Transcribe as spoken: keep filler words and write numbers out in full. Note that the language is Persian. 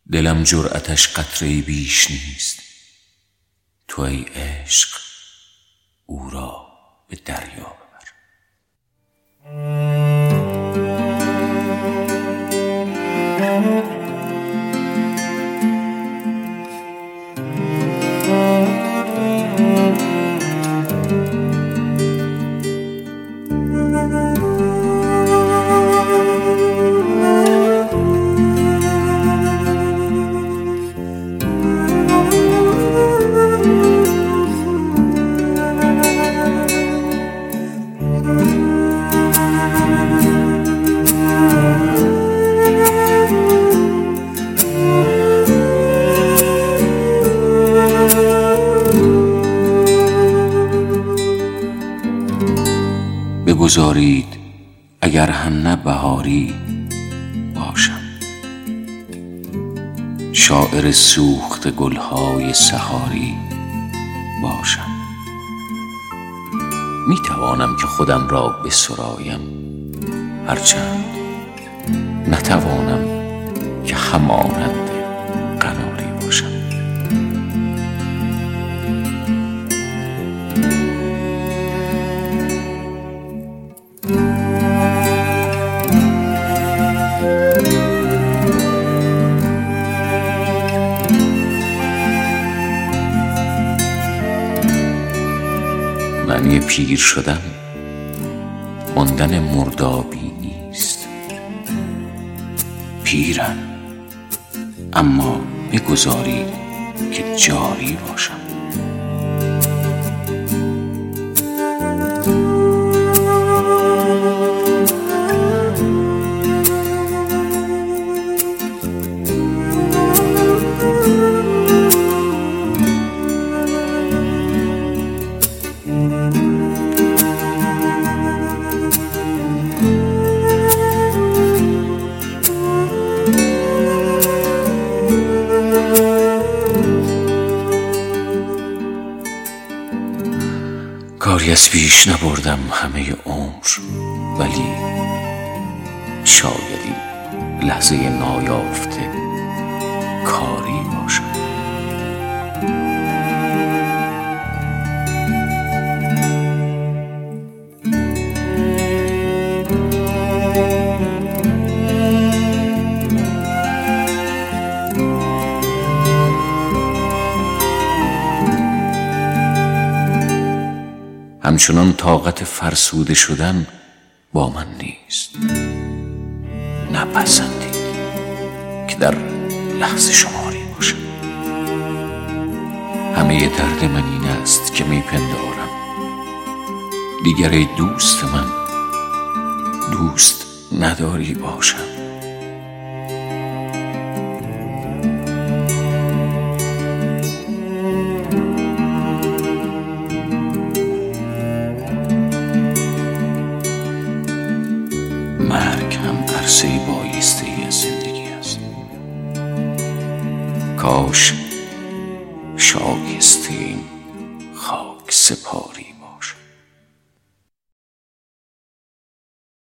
دلم جرأتش قطره بیش نیست. تو ای عشق او را به دریا ببر. بگذارید اگر هم نه بهاری باشم، شاعر سوخت گلهای سحاری باشم. می توانم که خودم را بسرایم، هرچند نتوانم که همانند قناری باشم. معنی پیر شدن ماندن مردابی نیست. پیرم، اما بگذارید که جاری باشم. کاری از پیش نبردم همه عمر، ولی شاید این لحظه نایافته کاری باشم. همچنان طاقت فرسوده شدن با من نیست. نپسندید که در لحظه شماری باشم. همه درد من این است که میپندارم دیگر ای دوست من دوست نداری باشم. مرگ هم عرصه بایسته ای از زندگی است. کاش شایسته این خاک سپاری